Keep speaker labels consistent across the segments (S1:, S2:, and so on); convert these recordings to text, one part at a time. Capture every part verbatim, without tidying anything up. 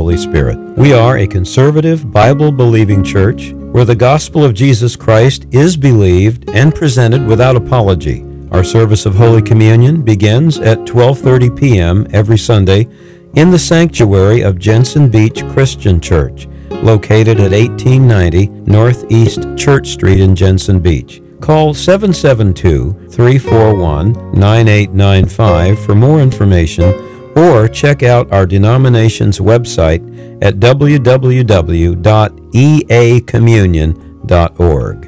S1: Holy Spirit. We are a conservative, Bible-believing church where the gospel of Jesus Christ is believed and presented without apology. Our service of Holy Communion begins at twelve thirty p.m. every Sunday in the sanctuary of Jensen Beach Christian Church, located at eighteen ninety Northeast Church Street in Jensen Beach. Call seven seven two, three four one, nine eight nine five for more information, or check out our denomination's website at w w w dot e a communion dot org.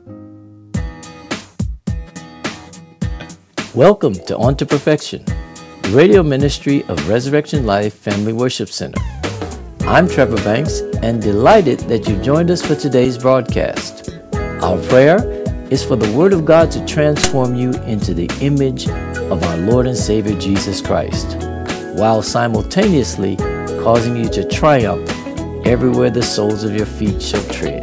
S2: Welcome to On to Perfection, the radio ministry of Resurrection Life Family Worship Center. I'm Trevor Banks and delighted that you joined us for today's broadcast. Our prayer is for the Word of God to transform you into the image of our Lord and Savior Jesus Christ, while simultaneously causing you to triumph everywhere the soles of your feet shall tread.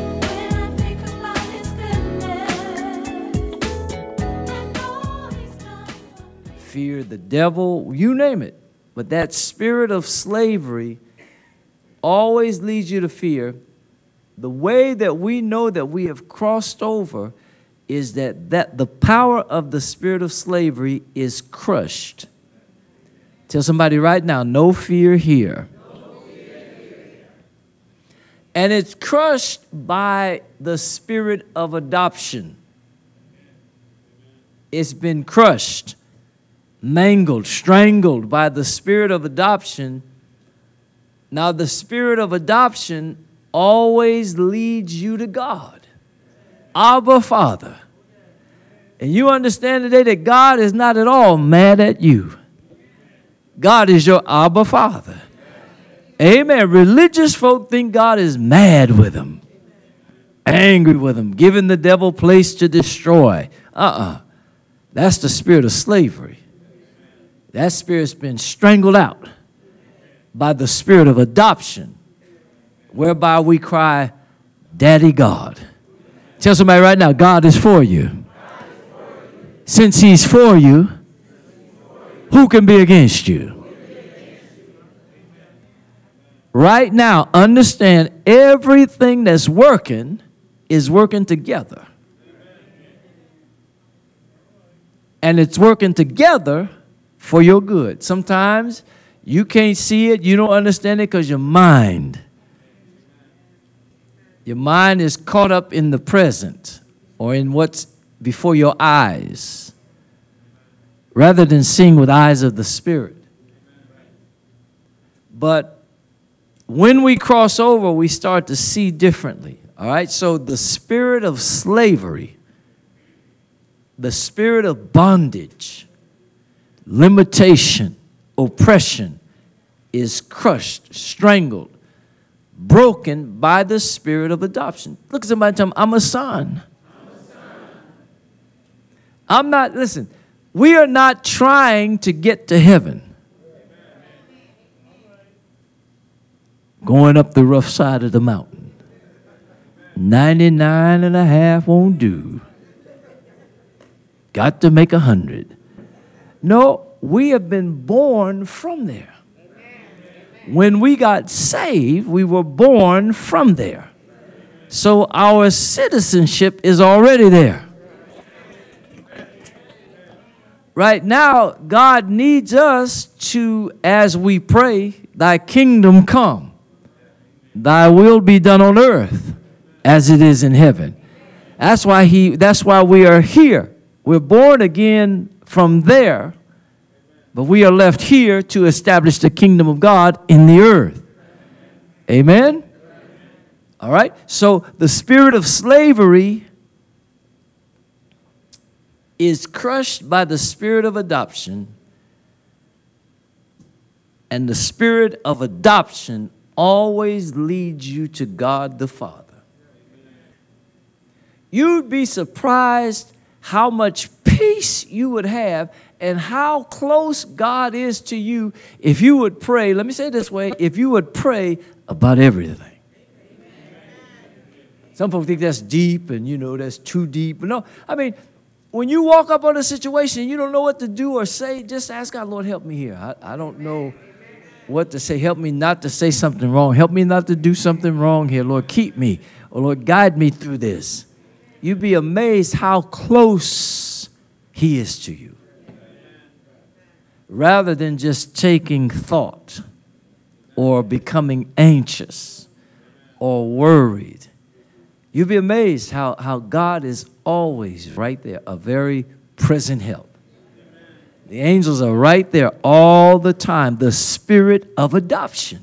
S2: Fear the devil, you name it. But that spirit of slavery always leads you to fear. The way that we know that we have crossed over is that, that the power of the spirit of slavery is crushed. Tell somebody right now, no fear here. No fear here. And it's crushed by the spirit of adoption. It's been crushed, mangled, strangled by the spirit of adoption. Now, the spirit of adoption always leads you to God, Abba, Father. And you understand today that God is not at all mad at you. God is your Abba, Father. Amen. Religious folk think God is mad with them, angry with them, giving the devil place to destroy. Uh-uh. That's the spirit of slavery. That spirit's been strangled out by the spirit of adoption, whereby we cry, Daddy God. Tell somebody right now, God is for you. Since He's for you, who can be against you? Right now, understand everything that's working is working together. And it's working together for your good. Sometimes you can't see it, you don't understand it because your mind, your mind is caught up in the present or in what's before your eyes, rather than seeing with eyes of the Spirit. But when we cross over, we start to see differently. All right, so the spirit of slavery, the spirit of bondage, limitation, oppression is crushed, strangled, broken by the spirit of adoption. Look at somebody and tell them, I'm a son. I'm a son. I'm not, listen, we are not trying to get to heaven. Going up the rough side of the mountain. ninety-nine and a half won't do. Got to make a hundred. No, we have been born from there. When we got saved, we were born from there. So our citizenship is already there. Right now, God needs us to, as we pray, thy kingdom come, thy will be done on earth as it is in heaven. That's why he, that's why we are here. We're born again from there, but we are left here to establish the kingdom of God in the earth. Amen? All right? So the spirit of slavery is crushed by the spirit of adoption, and the spirit of adoption always leads you to God the Father. You'd be surprised how much peace you would have and how close God is to you if you would pray. Let me say it this way, if you would pray about everything. Some folks think that's deep and, you know, that's too deep. No, I mean, when you walk up on a situation and you don't know what to do or say, just ask God, Lord, help me here. I, I don't know what to say. Help me not to say something wrong. Help me not to do something wrong here. Lord, keep me. Or Lord, guide me through this. You'd be amazed how close he is to you. Rather than just taking thought or becoming anxious or worried. You'd be amazed how, how God is always right there, a very present help. The angels are right there all the time, the spirit of adoption.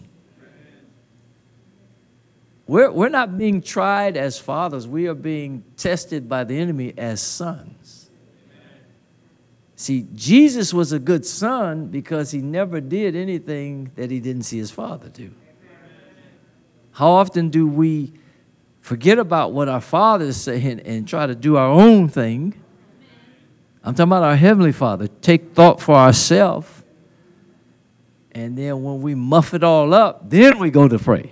S2: We're, we're not being tried as fathers. We are being tested by the enemy as sons. See, Jesus was a good son because he never did anything that he didn't see his father do. How often do we forget about what our Father is saying and try to do our own thing? I'm talking about our Heavenly Father. Take thought for ourselves. And then when we muff it all up, then we go to pray.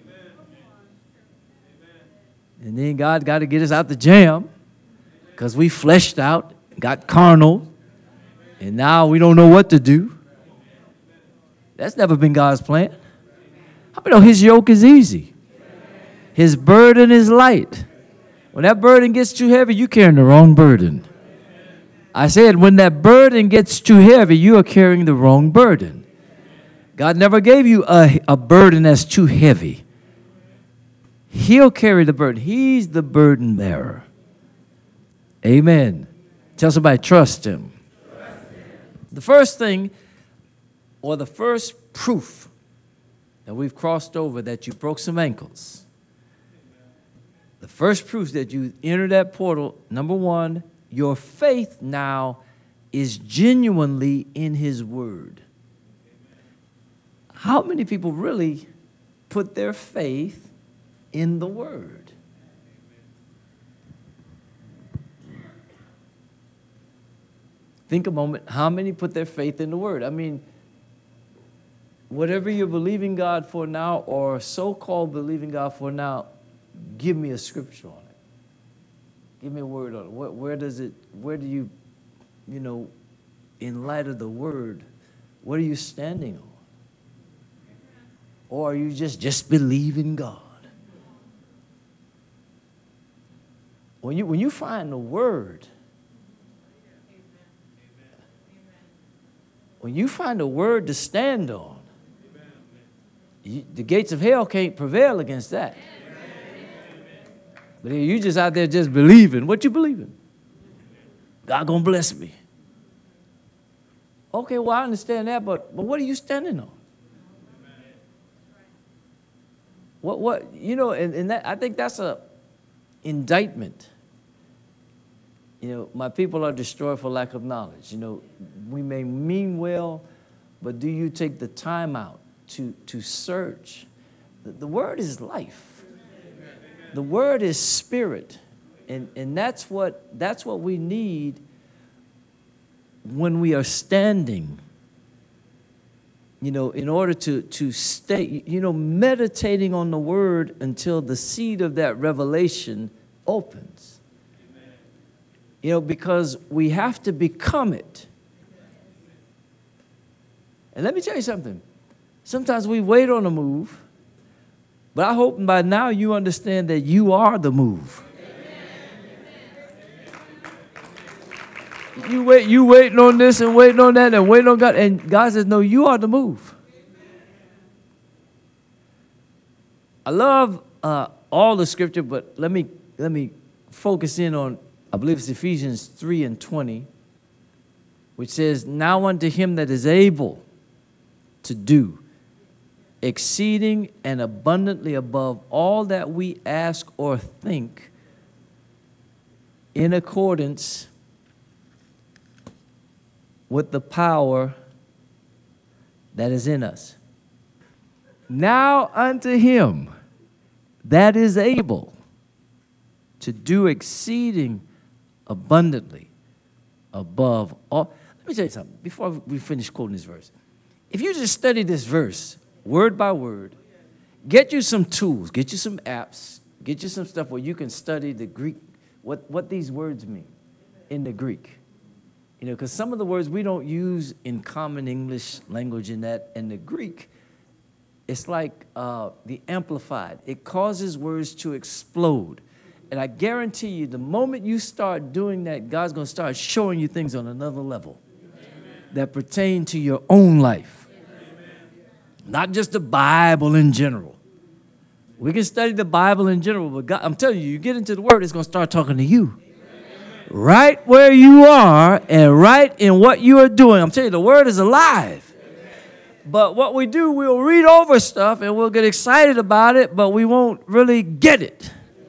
S2: And then God got to get us out the jam because we fleshed out, got carnal, and now we don't know what to do. That's never been God's plan. How many know his yoke is easy? His burden is light. When that burden gets too heavy, you're carrying the wrong burden. I said, when that burden gets too heavy, you are carrying the wrong burden. God never gave you a, a burden that's too heavy. He'll carry the burden. He's the burden bearer. Amen. Tell somebody, trust him. Trust him. The first thing, or the first proof that we've crossed over that you broke some ankles. The first proof that you entered that portal, number one, your faith now is genuinely in his word. How many people really put their faith in the word? Think a moment, how many put their faith in the word? I mean, whatever you're believing God for now, or so-called believing God for now, give me a scripture on it. Give me a word on it. Where, where does it, where do you, you know, in light of the word, what are you standing on? Or are you just, just believing God? When you, when you find the word, when you find a word to stand on, you, the gates of hell can't prevail against that. But you just out there just believing. What you believing? God gonna bless me. Okay, well, I understand that, but, but what are you standing on? What, what, you know, and, and that, I think that's a indictment. You know, my people are destroyed for lack of knowledge. You know, we may mean well, but do you take the time out to, to search? The, the word is life. The word is spirit. And, and that's what, that's what we need when we are standing, you know, in order to, to stay, you know, meditating on the word until the seed of that revelation opens. Amen. You know, because we have to become it. And let me tell you something. Sometimes we wait on a move, but I hope by now you understand that you are the move. You wait, you waiting on this and waiting on that and waiting on God. And God says, no, you are the move. I love uh, all the scripture, but let me, let me focus in on, I believe it's Ephesians three and twenty, which says, now unto him that is able to do exceeding and abundantly above all that we ask or think, in accordance with the power that is in us. Now unto him that is able to do exceeding abundantly above all. Let me tell you something before we finish quoting this verse. If you just study this verse word by word, get you some tools, get you some apps, get you some stuff where you can study the Greek, what, what these words mean in the Greek. You know, because some of the words we don't use in common English language in that, in the Greek, it's like uh, the Amplified. It causes words to explode. And I guarantee you, the moment you start doing that, God's going to start showing you things on another level. Amen. That pertain to your own life. Amen. Not just the Bible in general. We can study the Bible in general, but God, I'm telling you, you get into the Word, it's going to start talking to you. Amen. Right where you are and right in what you are doing. I'm telling you, the Word is alive. Amen. But what we do, we'll read over stuff and we'll get excited about it, but we won't really get it.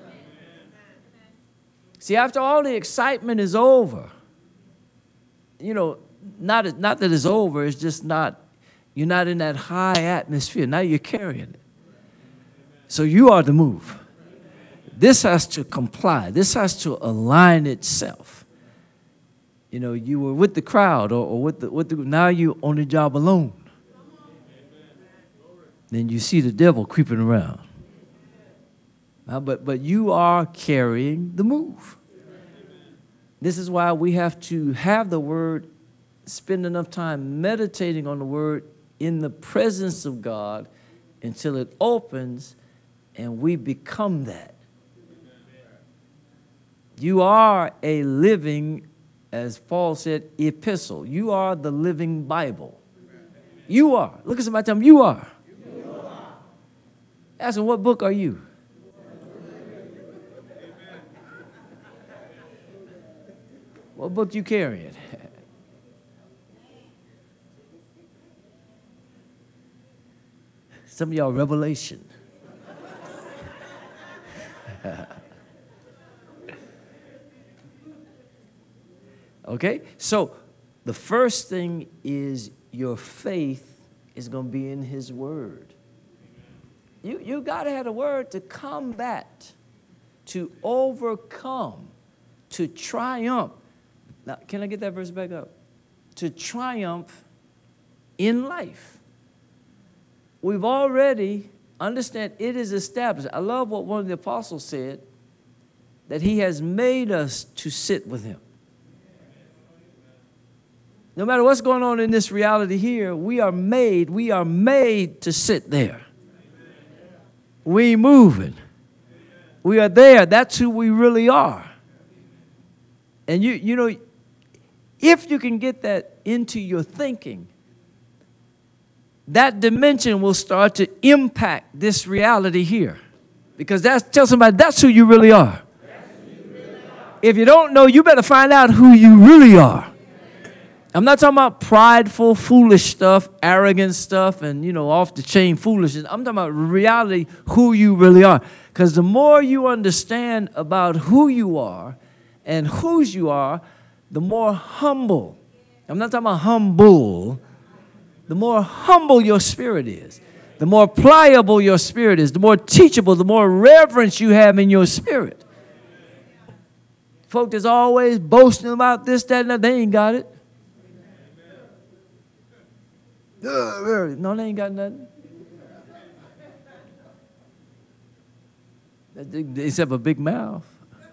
S2: See, after all the excitement is over, you know, not, not that it's over, it's just not, you're not in that high atmosphere. Now you're carrying it. So you are to move. This has to comply. This has to align itself. You know, you were with the crowd or, or with the, with the, now you're on the job alone. Then you see the devil creeping around. Uh, but, but you are carrying the move. This is why we have to have the Word, spend enough time meditating on the Word in the presence of God until it opens and we become that. You are a living, as Paul said, epistle. You are the living Bible. You are. Look at somebody, tell them, you are. Ask them, what book are you? What book you carrying? Some of y'all Revelation. Okay? So the first thing is your faith is going to be in His Word. You, you got to have a word to combat, to overcome, to triumph. Now, can I get that verse back up? To triumph in life. We've already, understand, it is established. I love what one of the apostles said, that He has made us to sit with Him. No matter what's going on in this reality here, we are made, we are made to sit there. We moving. We are there. That's who we really are. And you, you know, if you can get that into your thinking, that dimension will start to impact this reality here. Because that's, tell somebody, that's who you really are. You really are. If you don't know, you better find out who you really are. I'm not talking about prideful, foolish stuff, arrogant stuff, and, you know, off-the-chain foolishness. I'm talking about reality, who you really are. Because the more you understand about who you are and whose you are, the more humble. I'm not talking about humble. The more humble your spirit is, the more pliable your spirit is, the more teachable, the more reverence you have in your spirit. Folk that's always boasting about this, that, and that, they ain't got it. No, they ain't got nothing. Except a big mouth.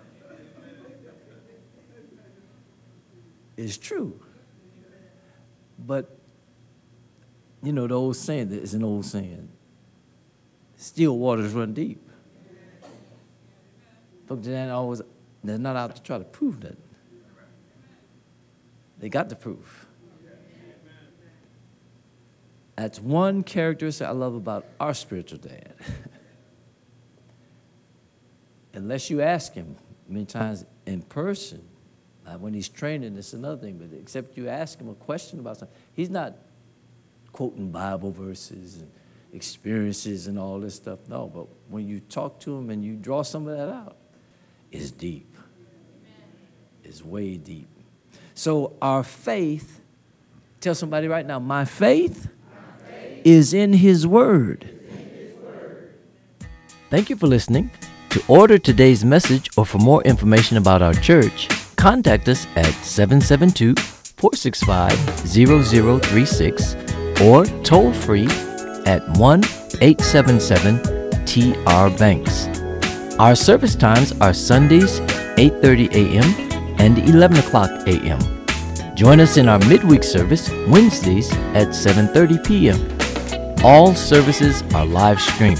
S2: It's true. But, you know, the old saying, it's an old saying, still waters run deep. Folks that always, they're not out to try to prove that. They got the proof. That's one characteristic I love about our spiritual dad. Unless you ask him many times in person, uh, when he's training, it's another thing, but except you ask him a question about something, he's not quoting Bible verses and experiences and all this stuff. No, but when you talk to him and you draw some of that out, it's deep. It's way deep. So our faith, tell somebody right now, my faith, my faith is in His Word. In His Word. Thank you for listening. To order today's message or for more information about our church, contact us at seven seven two, four six five, zero zero three six or toll free at one eight seven seven T R Banks. Our service times are Sundays eight thirty a.m. and eleven o'clock a.m. Join us in our midweek service Wednesdays at seven thirty p.m. All services are live streamed.